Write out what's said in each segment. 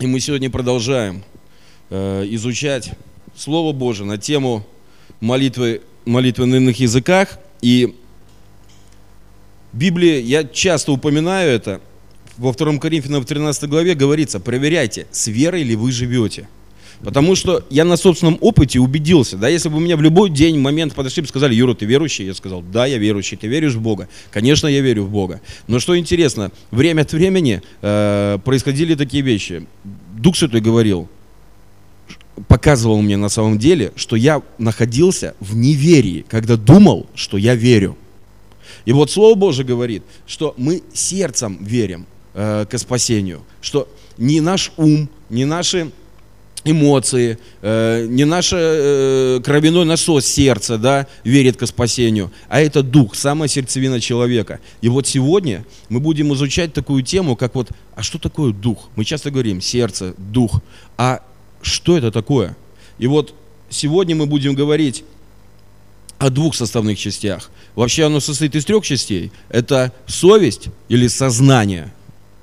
И мы сегодня продолжаем изучать Слово Божие на тему молитвы на иных языках. И в Библии, я часто упоминаю это, во 2 Коринфянам в 13 главе говорится: проверяйте, с верой ли вы живете. Потому что я на собственном опыте убедился, да, если бы меня в любой день, момент подошли и сказали: Юра, ты верующий? Я сказал: да, я верующий. Ты веришь в Бога? Конечно, я верю в Бога. Но что интересно, время от времени происходили такие вещи. Дух Святой говорил, показывал мне на самом деле, что я находился в неверии, когда думал, что я верю. И вот Слово Божие говорит, что мы сердцем верим к спасению, что не наш ум, не наши эмоции, не наш кровяной насос сердца, да, верит к спасению, а это дух, самая сердцевина человека. И вот сегодня мы будем изучать такую тему, как вот, а что такое дух? Мы часто говорим сердце, дух, а что это такое? И вот сегодня мы будем говорить о двух составных частях. Вообще оно состоит из 3 частей. Это совесть или сознание.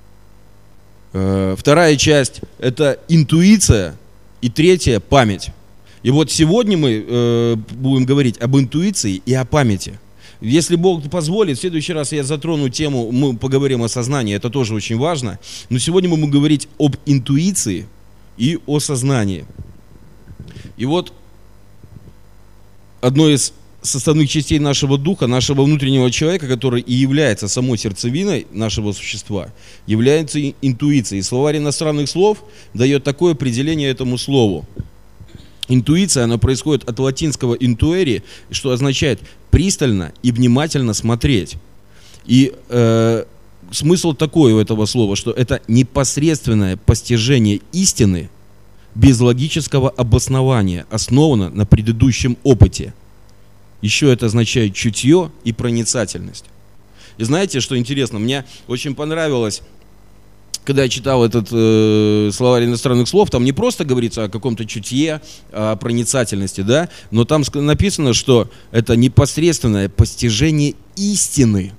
Вторая часть – это интуиция. И 3 – память. И вот сегодня мы будем говорить об интуиции и о памяти. Если Бог позволит, в следующий раз я затрону тему, мы поговорим о сознании, это тоже очень важно. Но сегодня мы будем говорить об интуиции и о сознании. И вот одной из составных частей нашего духа, нашего внутреннего человека, который и является самой сердцевиной нашего существа, является интуицией. Словарь иностранных слов дает такое определение этому слову. Интуиция, она происходит от латинского intuere, что означает пристально и внимательно смотреть. И смысл такой у этого слова, что это непосредственное постижение истины без логического обоснования, основано на предыдущем опыте. Еще это означает чутье и проницательность. И знаете, что интересно? Мне очень понравилось, когда я читал этот словарь иностранных слов, там не просто говорится о каком-то чутье, о проницательности, да, но там написано, что это непосредственное постижение истины.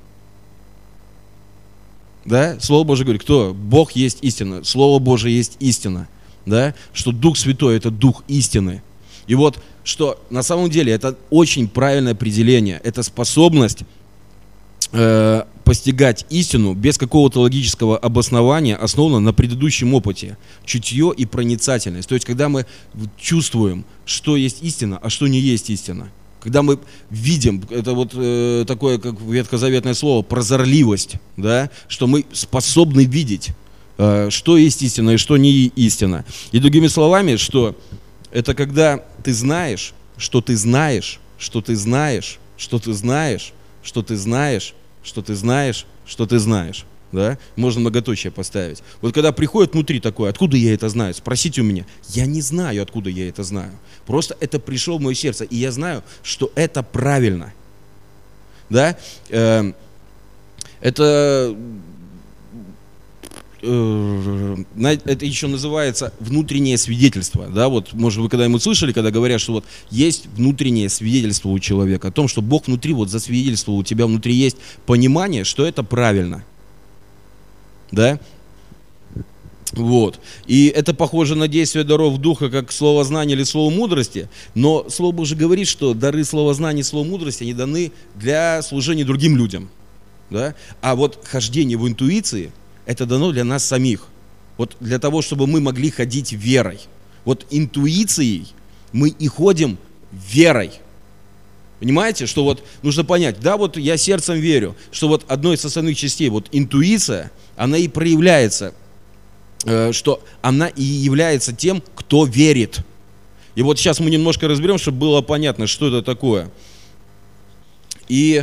Да? Слово Божие говорит, кто? Бог есть истина, Слово Божие есть истина, да? Что Дух Святой – это Дух истины. И вот, что на самом деле это очень правильное определение, это способность постигать истину без какого-то логического обоснования, основано на предыдущем опыте, чутье и проницательность. То есть, когда мы чувствуем, что есть истина, а что не есть истина. Когда мы видим, это вот такое, как ветхозаветное слово, прозорливость, да, что мы способны видеть, что есть истина и что не истина. И другими словами, что это когда ты знаешь, что ты знаешь, что ты знаешь, что ты знаешь, что ты знаешь, что ты знаешь, что ты знаешь. Да? Можно многоточие поставить. Вот когда приходит внутри такое, откуда я это знаю? Спросите у меня. Я не знаю, откуда я это знаю. Просто это пришло в мое сердце, и я знаю, что это правильно. Да? Это еще называется внутреннее свидетельство. Да? Вот, может, вы когда-нибудь слышали, когда говорят, что вот есть внутреннее свидетельство у человека, о том, что Бог внутри вот засвидетельствовал, у тебя внутри есть понимание, что это правильно. Да? Вот. И это похоже на действие даров Духа, как слово знания или слово мудрости, но Слово Божие говорит, что дары слова знания и слова мудрости, они даны для служения другим людям. Да? А вот хождение в интуиции, это дано для нас самих. Вот для того, чтобы мы могли ходить верой. Вот интуицией мы и ходим верой. Понимаете, что вот нужно понять, да, вот я сердцем верю, что вот одной из основных частей, вот интуиция, она и проявляется, что она и является тем, кто верит. И вот сейчас мы немножко разберем, чтобы было понятно, что это такое. И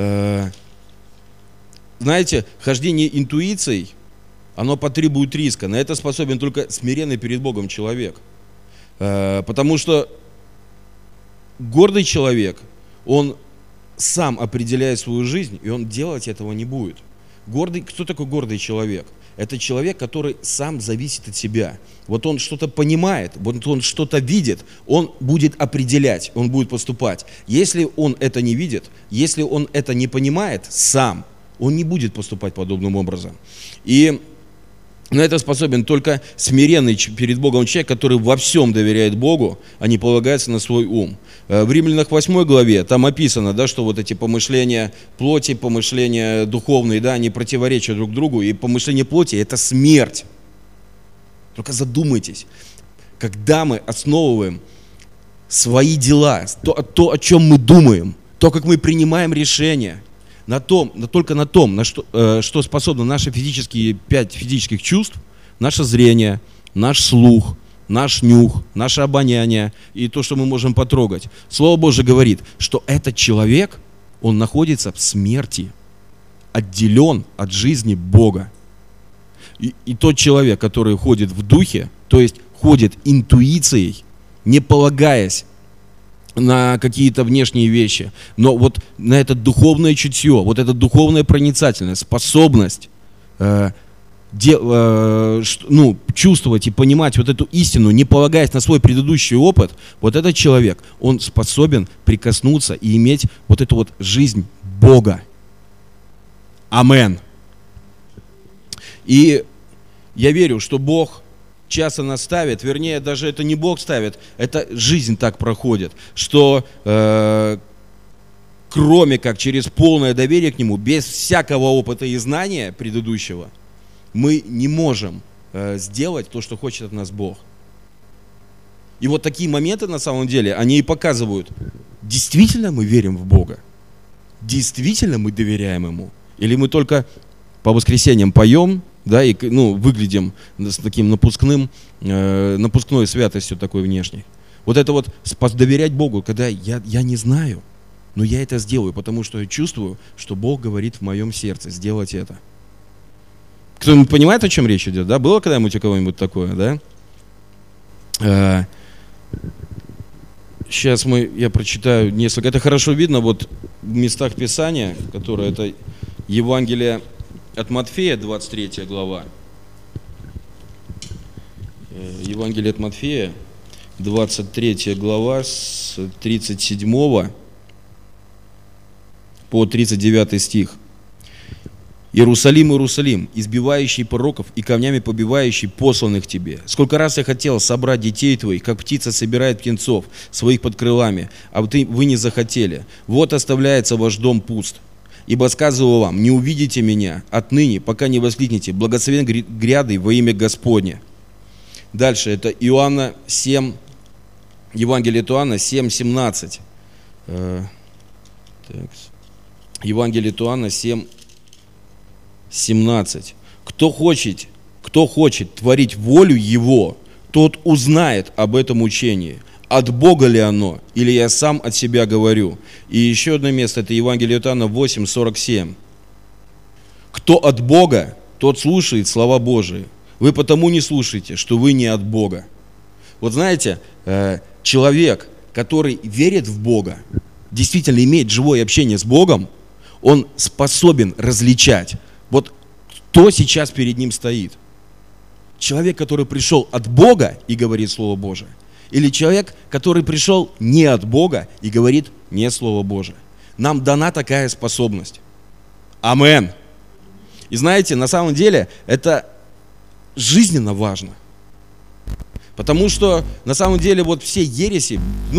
знаете, хождение интуицией, оно потребует риска. На это способен только смиренный перед Богом человек. Потому что гордый человек, он сам определяет свою жизнь, и он делать этого не будет. Кто такой гордый человек? Это человек, который сам зависит от себя. Вот он что-то понимает, вот он что-то видит, он будет определять, он будет поступать. Если он это не видит, если он это не понимает сам, он не будет поступать подобным образом. И На это способен только смиренный перед Богом человек, который во всем доверяет Богу, а не полагается на свой ум. В Римлянах 8 главе там описано, да, что вот эти помышления плоти, помышления духовные, да, они противоречат друг другу, и помышление плоти – это смерть. Только задумайтесь, когда мы основываем свои дела, то, о чем мы думаем, то, как мы принимаем решения, только на том, что способны наши 5 физических чувств, наше зрение, наш слух, наш нюх, наше обоняние и то, что мы можем потрогать. Слово Божие говорит, что этот человек, он находится в смерти, отделен от жизни Бога. И тот человек, который ходит в духе, то есть ходит интуицией, не полагаясь на какие-то внешние вещи, но вот на это духовное чутье, вот эта духовная проницательность, способность чувствовать и понимать вот эту истину, не полагаясь на свой предыдущий опыт, вот этот человек, он способен прикоснуться и иметь вот эту вот жизнь Бога. Амен. И я верю, что Бог часто нас ставит, вернее, даже это не Бог ставит, это жизнь так проходит, что кроме как через полное доверие к Нему, без всякого опыта и знания предыдущего, мы не можем сделать то, что хочет от нас Бог. И вот такие моменты, на самом деле, они и показывают, действительно мы верим в Бога, действительно мы доверяем Ему, или мы только по воскресеньям поем, да, и выглядим с таким напускной святостью такой внешней. Вот это вот доверять Богу, когда я не знаю, но я это сделаю, потому что я чувствую, что Бог говорит в моем сердце сделать это. Кто-нибудь понимает, о чем речь идет? Да? Было когда-нибудь у кого-нибудь такое, да? Сейчас я прочитаю несколько. Это хорошо видно вот в местах Писания, которые это Евангелие от Матфея, 23 глава. Евангелие от Матфея, 23 глава, с 37 по 39 стих. «Иерусалим, Иерусалим, избивающий пророков и камнями побивающий посланных тебе. Сколько раз я хотел собрать детей твоих, как птица собирает птенцов своих под крылами, а вы не захотели. Вот оставляется ваш дом пуст. Ибо сказываю вам, не увидите меня отныне, пока не воскликнете, благословен гряды во имя Господне». Дальше, это Иоанна 7, Евангелие от Иоанна 7, 17. Евангелие от Иоанна 7, 17. Кто хочет творить волю Его, тот узнает об этом учении. От Бога ли оно, или я сам от себя говорю? И еще одно место, это Евангелие от Иоанна 8, 47. Кто от Бога, тот слушает слова Божии. Вы потому не слушаете, что вы не от Бога. Вот знаете, человек, который верит в Бога, действительно имеет живое общение с Богом, он способен различать, вот кто сейчас перед ним стоит. Человек, который пришел от Бога и говорит Слово Божие, или человек, который пришел не от Бога и говорит не Слово Божие. Нам дана такая способность. Амен. И знаете, на самом деле это жизненно важно. Потому что на самом деле вот все ереси,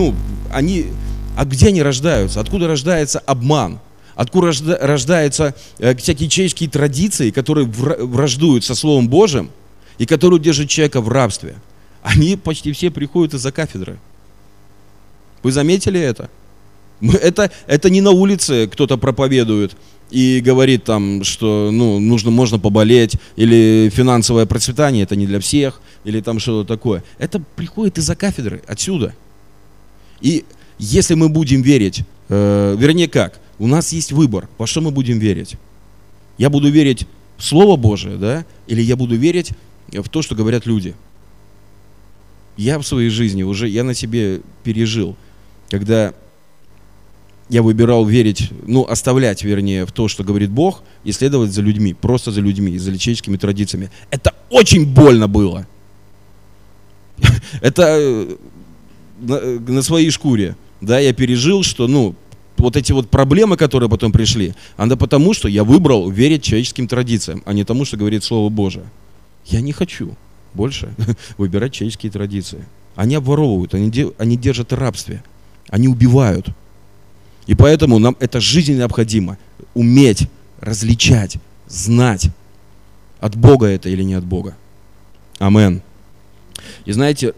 где они рождаются? Откуда рождается обман? Откуда рождаются всякие человеческие традиции, которые враждуют со Словом Божьим и которые держат человека в рабстве? Они почти все приходят из-за кафедры. Вы заметили это? Это не на улице кто-то проповедует и говорит там, что можно поболеть, или финансовое процветание это не для всех, или там что-то такое. Это приходит из-за кафедры, отсюда. И если мы будем верить, вернее как, у нас есть выбор, во что мы будем верить. Я буду верить в Слово Божие, да, или я буду верить в то, что говорят люди. Я в своей жизни я на себе пережил, когда я выбирал верить, оставлять, вернее, в то, что говорит Бог, и следовать за людьми, просто за людьми, за человеческими традициями. Это очень больно было. Это на своей шкуре, да, я пережил, что, вот эти вот проблемы, которые потом пришли, это потому, что я выбрал верить человеческим традициям, а не тому, что говорит Слово Божие. Я не хочу больше выбирать человеческие традиции. Они обворовывают, они держат в рабстве, они убивают. И поэтому нам это жизненно необходимо уметь различать, знать, от Бога это или не от Бога. Амен. И знаете,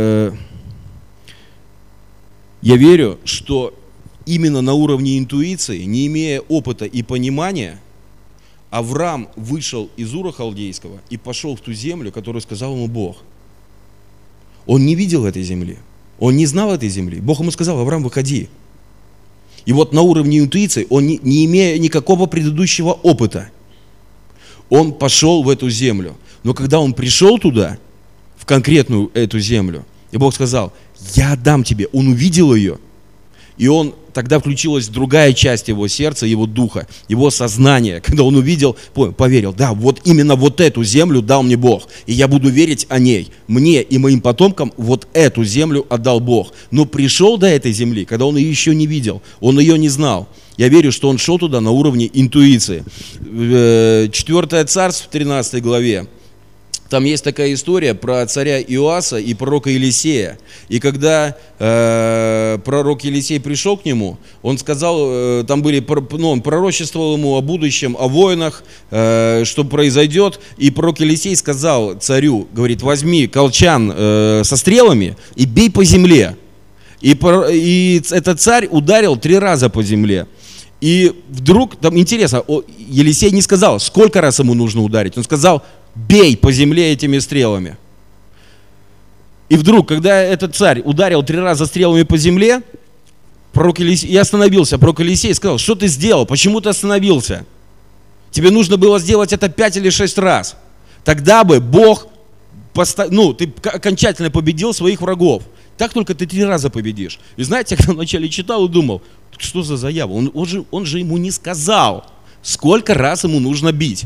я верю, что именно на уровне интуиции, не имея опыта и понимания, Авраам вышел из Ура Халдейского и пошел в ту землю, которую сказал ему Бог. Он не видел этой земли, он не знал этой земли. Бог ему сказал: Авраам, выходи. И вот на уровне интуиции, он не имея никакого предыдущего опыта, он пошел в эту землю. Но когда он пришел туда, в конкретную эту землю, и Бог сказал: я дам тебе, он увидел ее, и он, тогда включилась другая часть его сердца, его духа, его сознания. Когда он увидел, поверил: да, вот именно вот эту землю дал мне Бог, и я буду верить о ней. Мне и моим потомкам вот эту землю отдал Бог. Но пришел до этой земли, когда он ее еще не видел, он ее не знал. Я верю, что он шел туда на уровне интуиции. 4 Царств, в 13 главе. Там есть такая история про царя Иоаса и пророка Елисея. И когда пророк Елисей пришел к нему, он сказал, там были, он пророчествовал ему о будущем, о войнах, что произойдет. И пророк Елисей сказал царю, говорит: возьми колчан со стрелами и бей по земле. И этот царь ударил 3 раза по земле. И вдруг, там интересно, Елисей не сказал, сколько раз ему нужно ударить. Он сказал: бей по земле этими стрелами. И вдруг, когда этот царь ударил 3 раза стрелами по земле, пророк Елисей, и остановился, пророк Елисей сказал: что ты сделал? Почему ты остановился? Тебе нужно было сделать это 5 или 6 раз. Тогда бы Бог, ты окончательно победил своих врагов. Так только ты 3 раза победишь. И знаете, я вначале читал и думал: что за заява? Он же ему не сказал, сколько раз ему нужно бить.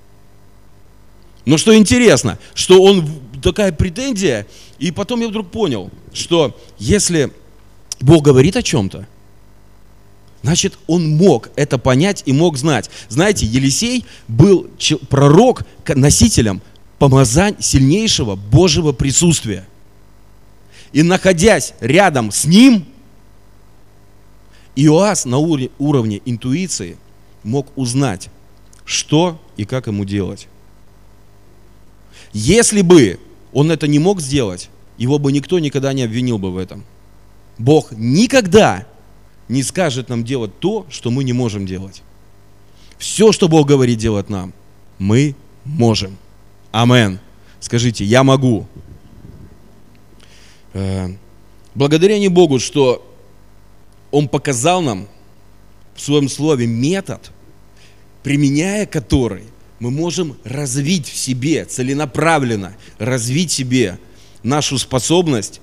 Но что интересно, что такая претензия, и потом я вдруг понял, что если Бог говорит о чем-то, значит, он мог это понять и мог знать. Знаете, Елисей был пророк, носителем помазания сильнейшего Божьего присутствия. И находясь рядом с ним, Иоас на уровне интуиции мог узнать, что и как ему делать. Если бы он это не мог сделать, его бы никто никогда не обвинил бы в этом. Бог никогда не скажет нам делать то, что мы не можем делать. Все, что Бог говорит делать нам, мы можем. Амен. Скажите: я могу. Благодарение Богу, что Он показал нам в Своем Слове метод, применяя который мы можем развить в себе, целенаправленно развить в себе нашу способность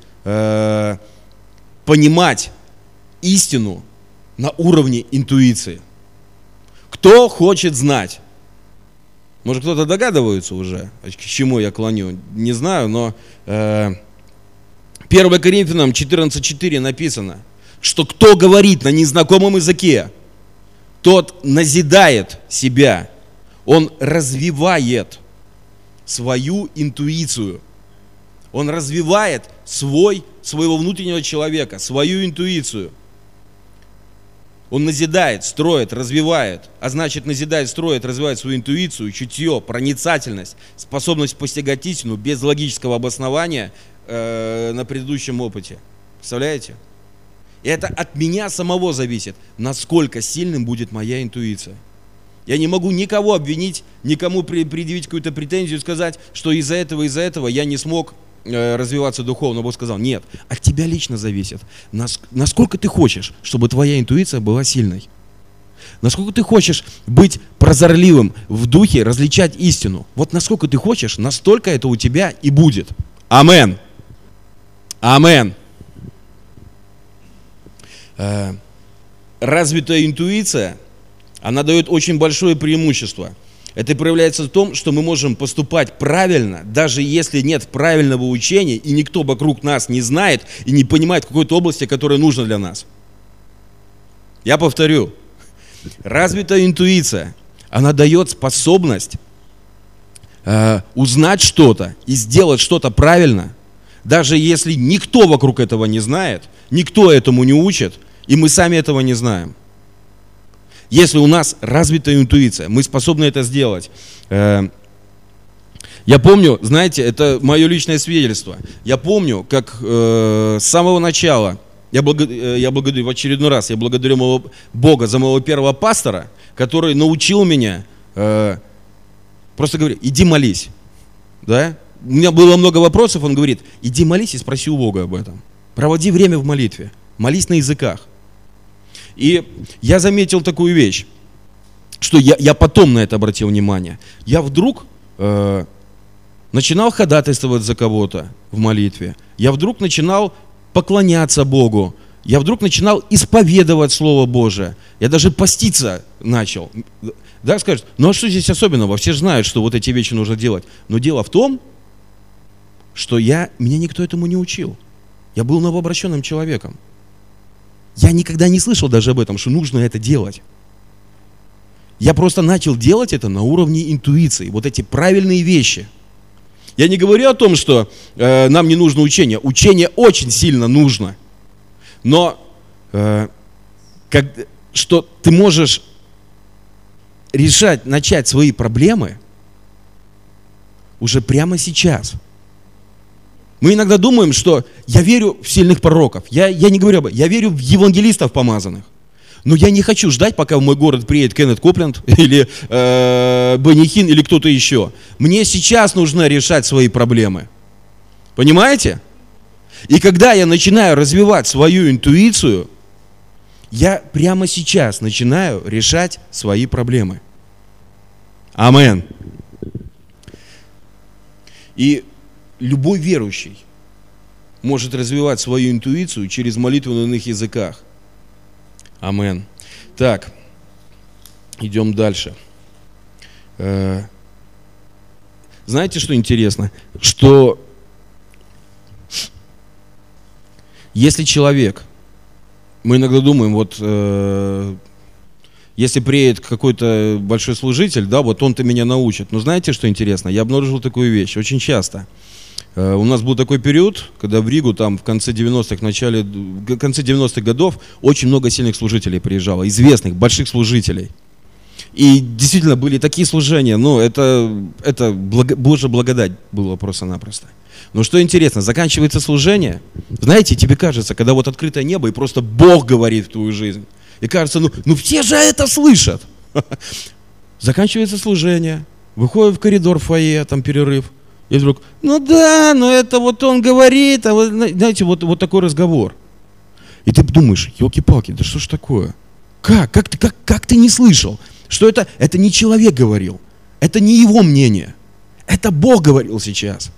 понимать истину на уровне интуиции. Кто хочет знать? Может, кто-то догадывается уже, к чему я клоню, не знаю, но 1 Коринфянам 14:4 написано, что кто говорит на незнакомом языке, тот назидает себя, он развивает свою интуицию, он развивает своего внутреннего человека, свою интуицию. Он назидает, строит, развивает, а значит назидает, строит, развивает свою интуицию, чутье, проницательность, способность постигать истину без логического обоснования на предыдущем опыте. Представляете? И это от меня самого зависит, насколько сильным будет моя интуиция. Я не могу никого обвинить, никому предъявить какую-то претензию, сказать, что из-за этого я не смог развиваться духовно. Бог сказал: нет, от тебя лично зависит, насколько ты хочешь, чтобы твоя интуиция была сильной. Насколько ты хочешь быть прозорливым в духе, различать истину. Вот насколько ты хочешь, настолько это у тебя и будет. Амен. Амен. Развитая интуиция, она дает очень большое преимущество. Это проявляется в том, что мы можем поступать правильно, даже если нет правильного учения, и никто вокруг нас не знает и не понимает какой-то области, которая нужна для нас. Я повторю, развитая интуиция, она дает способность узнать что-то и сделать что-то правильно, даже если никто вокруг этого не знает, никто этому не учит, и мы сами этого не знаем. Если у нас развитая интуиция, мы способны это сделать. Я помню, знаете, это мое личное свидетельство. Я помню, как с самого начала, я благодарю в очередной раз, я благодарю моего Бога за моего первого пастора, который научил меня, просто говорит, иди молись. Да? У меня было много вопросов, он говорит, иди молись и спроси у Бога об этом. Проводи время в молитве, молись на языках. И я заметил такую вещь, что я потом на это обратил внимание. Я вдруг начинал ходатайствовать за кого-то в молитве. Я вдруг начинал поклоняться Богу. Я вдруг начинал исповедовать Слово Божие. Я даже поститься начал. Да, скажут, ну а что здесь особенного? Все же знают, что вот эти вещи нужно делать. Но дело в том, что меня никто этому не учил. Я был новообращенным человеком. Я никогда не слышал даже об этом, что нужно это делать. Я просто начал делать это на уровне интуиции. Вот эти правильные вещи. Я не говорю о том, что нам не нужно учение. Учение очень сильно нужно. Но что ты можешь начать свои проблемы уже прямо сейчас. Мы иногда думаем, что я верю в сильных пророков. Я не говорю об этом. Я верю в евангелистов помазанных. Но я не хочу ждать, пока в мой город приедет Кеннет Копленд или Бенни Хин или кто-то еще. Мне сейчас нужно решать свои проблемы. Понимаете? И когда я начинаю развивать свою интуицию, я прямо сейчас начинаю решать свои проблемы. Амен. И любой верующий может развивать свою интуицию через молитву на иных языках. Амен. Так, идем дальше. Знаете, что интересно? Что если человек, мы иногда думаем, вот если приедет какой-то большой служитель, да, вот он-то меня научит. Но знаете, что интересно? Я обнаружил такую вещь очень часто. У нас был такой период, когда в Ригу там в конце 90-х годов очень много сильных служителей приезжало, известных, больших служителей. И действительно были такие служения, ну это Божья благодать была просто-напросто. Но что интересно, заканчивается служение, знаете, тебе кажется, когда вот открытое небо и просто Бог говорит в твою жизнь, и кажется, ну все же это слышат. Заканчивается служение, выходит в коридор фойе, там перерыв, и вдруг, ну да, но это вот он говорит, а вы знаете, вот такой разговор. И ты думаешь, елки-палки, да что ж такое? Как ты не слышал? Что это не человек говорил, это не его мнение, это Бог говорил сейчас.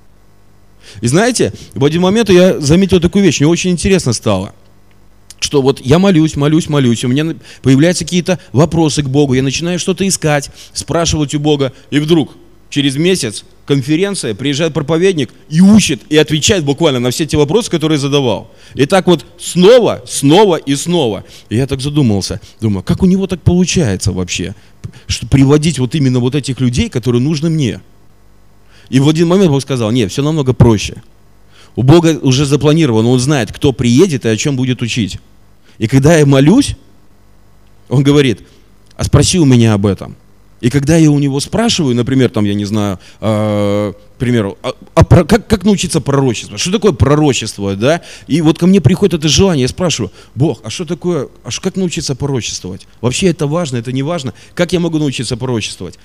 И знаете, в один момент я заметил такую вещь, мне очень интересно стало, что вот я молюсь, у меня появляются какие-то вопросы к Богу, я начинаю что-то искать, спрашивать у Бога, и вдруг через месяц конференция, приезжает проповедник и учит, и отвечает буквально на все те вопросы, которые задавал. И так вот снова и снова. И я так задумался, думаю, как у него так получается вообще, что приводить вот именно вот этих людей, которые нужны мне. И в один момент Бог сказал, нет, все намного проще. У Бога уже запланировано, Он знает, кто приедет и о чем будет учить. И когда я молюсь, Он говорит, а спроси у меня об этом. И когда я у него спрашиваю, например, там, я не знаю, к примеру, как научиться пророчеству? Что такое пророчество, да? И вот ко мне приходит это желание, я спрашиваю, Бог, а что такое, как научиться пророчествовать? Вообще это важно, это не важно? Как я могу научиться пророчествовать?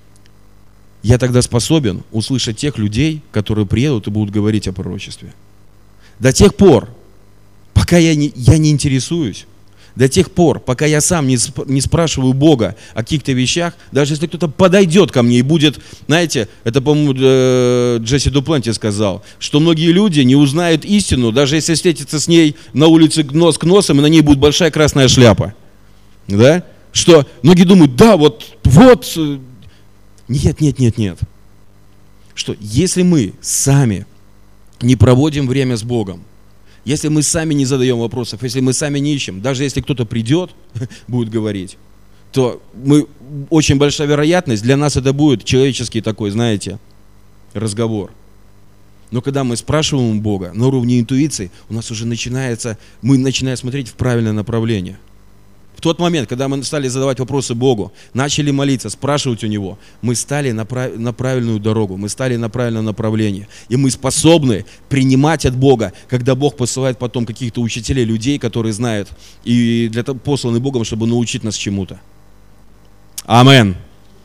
Я тогда способен услышать тех людей, которые приедут и будут говорить о пророчестве. До тех пор, пока я не интересуюсь, до тех пор, пока я сам не спрашиваю Бога о каких-то вещах, даже если кто-то подойдет ко мне и будет, знаете, это, по-моему, Джесси Дупланти сказал, что многие люди не узнают истину, даже если встретиться с ней на улице нос к носам, и на ней будет большая красная шляпа. Да? Что многие думают, да, вот. Нет. Что если мы сами не проводим время с Богом, если мы сами не задаем вопросов, если мы сами не ищем, даже если кто-то придет, будет говорить, то очень большая вероятность, для нас это будет человеческий такой, знаете, разговор. Но когда мы спрашиваем у Бога на уровне интуиции, у нас уже мы начинаем смотреть в правильное направление. В тот момент, когда мы стали задавать вопросы Богу, начали молиться, спрашивать у Него, мы стали на правильную дорогу, мы стали на правильное направление. И мы способны принимать от Бога, когда Бог посылает потом каких-то учителей, людей, которые знают, и для того посланы Богом, чтобы научить нас чему-то. Амен.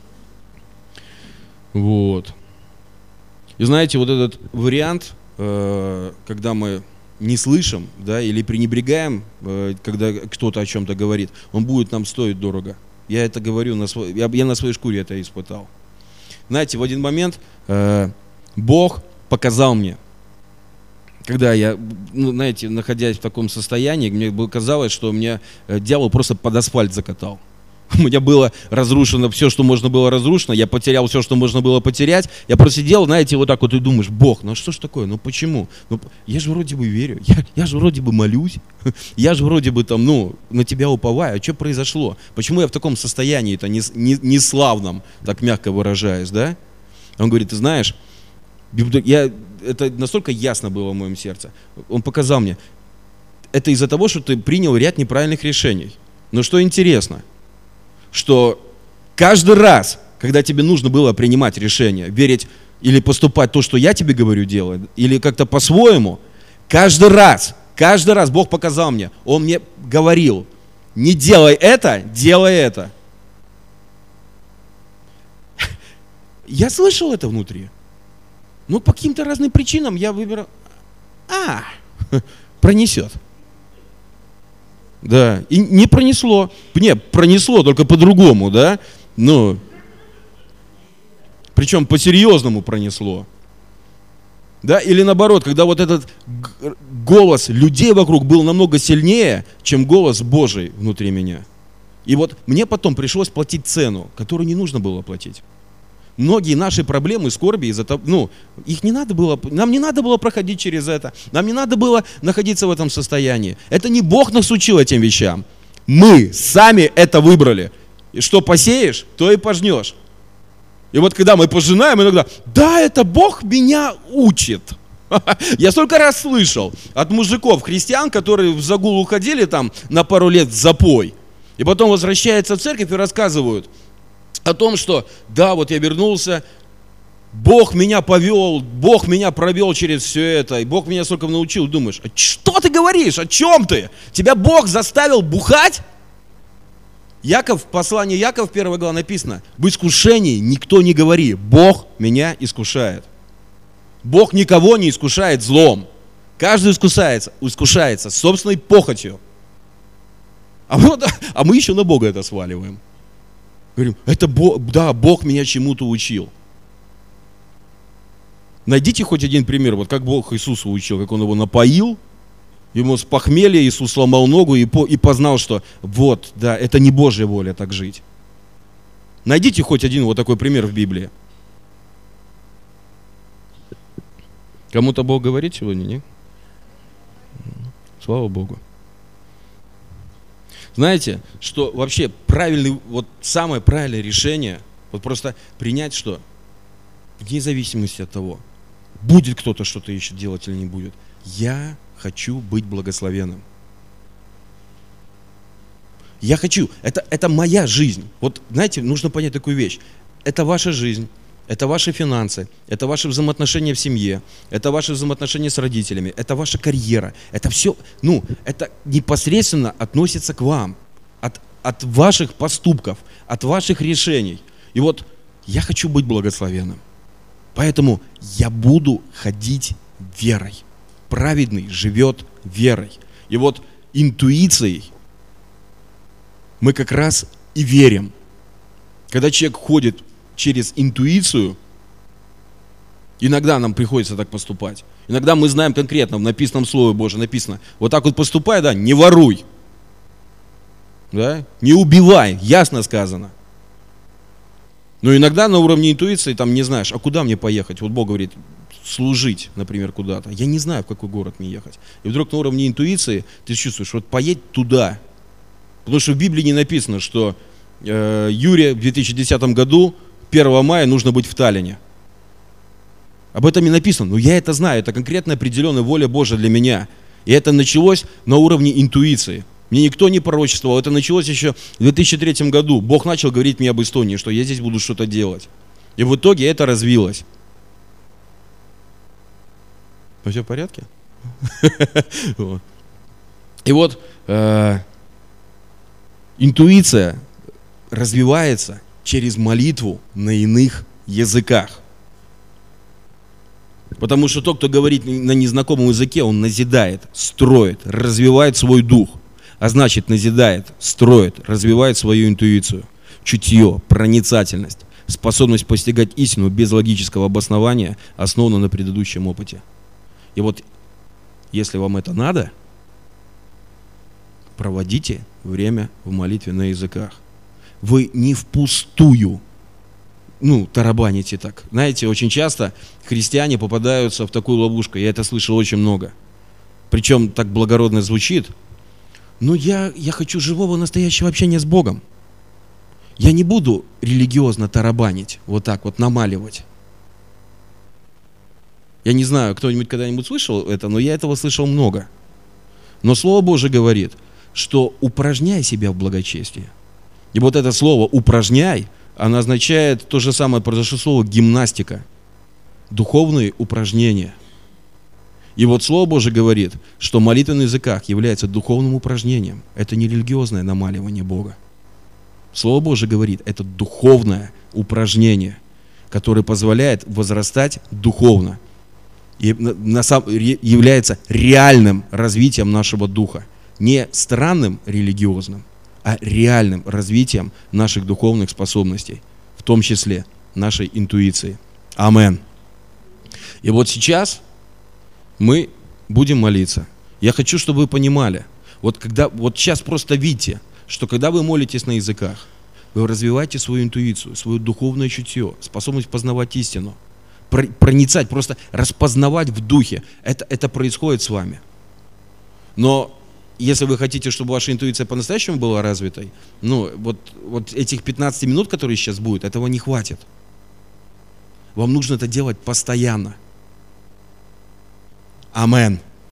Вот. И знаете, вот этот вариант, когда мы не слышим, да, или пренебрегаем, когда кто-то о чем-то говорит, он будет нам стоить дорого. Я это говорю, я на своей шкуре это испытал. Знаете, в один момент Бог показал мне, когда я, знаете, находясь в таком состоянии, мне казалось, что меня дьявол просто под асфальт закатал. У меня было разрушено все, что можно было разрушено, я потерял все, что можно было потерять. Я просто сидел, знаете, вот так вот и думаешь: Бог, ну что ж такое, ну почему? Ну, я же вроде бы верю, я же вроде бы молюсь, я же вроде бы там, на тебя уповаю, а что произошло? Почему я в таком состоянии-то неславном, так мягко выражаясь, да? Он говорит: ты знаешь, это настолько ясно было в моем сердце. Он показал мне, это из-за того, что ты принял ряд неправильных решений. Но что интересно, что каждый раз, когда тебе нужно было принимать решение, верить или поступать то, что я тебе говорю, делать, или как-то по-своему, каждый раз Бог показал мне, Он мне говорил: не делай это, делай это. Я слышал это внутри, но по каким-то разным причинам я выбирал: пронесет. Да, и не пронесло. Пронесло, только по-другому, да? Причем по-серьезному пронесло. Да, или наоборот, когда вот этот голос людей вокруг был намного сильнее, чем голос Божий внутри меня. И вот мне потом пришлось платить цену, которую не нужно было платить. Многие наши проблемы, скорби, их не надо было, нам не надо было проходить через это, нам не надо было находиться в этом состоянии. Это не Бог нас учил этим вещам. Мы сами это выбрали. И что посеешь, то и пожнешь. И вот когда мы пожинаем иногда: да, это Бог меня учит. Я столько раз слышал от мужиков, христиан, которые в загул уходили там на пару лет в запой, и потом возвращаются в церковь и рассказывают о том, что да, вот я вернулся, Бог меня повел, Бог меня провел через все это, и Бог меня столько научил. Думаешь: а что ты говоришь, о чем ты? Тебя Бог заставил бухать? В послании Якова 1 глава написано: в искушении никто не говори, Бог меня искушает. Бог никого не искушает злом. Каждый искушается собственной похотью. А мы еще на Бога это сваливаем. Говорим: это Бог меня чему-то учил. Найдите хоть один пример, вот как Бог Иисуса учил, как Он его напоил, ему с похмелья Иисус сломал ногу и познал, что это не Божья воля так жить. Найдите хоть один вот такой пример в Библии. Кому-то Бог говорит сегодня, не? Слава Богу. Знаете, что вообще самое правильное решение, просто принять, что вне зависимости от того, будет кто-то что-то еще делать или не будет, я хочу быть благословенным. Я хочу, это моя жизнь. Вот знаете, нужно понять такую вещь. Это ваша жизнь, это ваши финансы, это ваши взаимоотношения в семье, это ваши взаимоотношения с родителями, это ваша карьера. Это все, это непосредственно относится к вам, от ваших поступков, от ваших решений. И вот я хочу быть благословенным. Поэтому я буду ходить верой. Праведный живет верой. И вот интуицией мы как раз и верим. Когда человек ходит через интуицию, иногда нам приходится так поступать. Иногда мы знаем конкретно, в написанном Слове Божьем написано: вот так вот поступай, да, не воруй, да, не убивай, ясно сказано. Но иногда на уровне интуиции там не знаешь, а куда мне поехать? Вот Бог говорит: служить, например, куда-то. Я не знаю, в какой город мне ехать. И вдруг на уровне интуиции ты чувствуешь: вот поедь туда. Потому что в Библии не написано, что Юре в 2010 году 1 мая нужно быть в Таллине. Об этом и написано. Но я это знаю, это конкретная определенная воля Божия для меня. И это началось на уровне интуиции. Мне никто не пророчествовал. Это началось еще в 2003 году. Бог начал говорить мне об Эстонии, что я здесь буду что-то делать. И в итоге это развилось. Ну, все в порядке? И вот интуиция развивается через молитву на иных языках. Потому что тот, кто говорит на незнакомом языке, он назидает, строит, развивает свой дух. А значит, назидает, строит, развивает свою интуицию, чутье, проницательность, способность постигать истину без логического обоснования, основанного на предыдущем опыте. И вот, если вам это надо, проводите время в молитве на языках. Вы не впустую, тарабаните так. Знаете, очень часто христиане попадаются в такую ловушку, я это слышал очень много. Причем так благородно звучит. Но я хочу живого настоящего общения с Богом. Я не буду религиозно тарабанить, вот так вот намаливать. Я не знаю, кто-нибудь когда-нибудь слышал это, но я этого слышал много. Но Слово Божие говорит, что упражняй себя в благочестии. И вот это слово «упражняй», оно означает то же самое, произошло слово «гимнастика». Духовные упражнения. И вот Слово Божие говорит, что молитва на языках является духовным упражнением. Это не религиозное намаливание Бога. Слово Божие говорит, это духовное упражнение, которое позволяет возрастать духовно. И является реальным развитием нашего духа. Не странным религиозным, а реальным развитием наших духовных способностей, в том числе нашей интуиции. Амен. И вот сейчас мы будем молиться. Я хочу, чтобы вы понимали, вот сейчас просто видите, что когда вы молитесь на языках, вы развиваете свою интуицию, свое духовное чутье, способность познавать истину, проницать, просто распознавать в духе. Это происходит с вами. Но если вы хотите, чтобы ваша интуиция по-настоящему была развитой, вот этих 15 минут, которые сейчас будут, этого не хватит. Вам нужно это делать постоянно. Амен.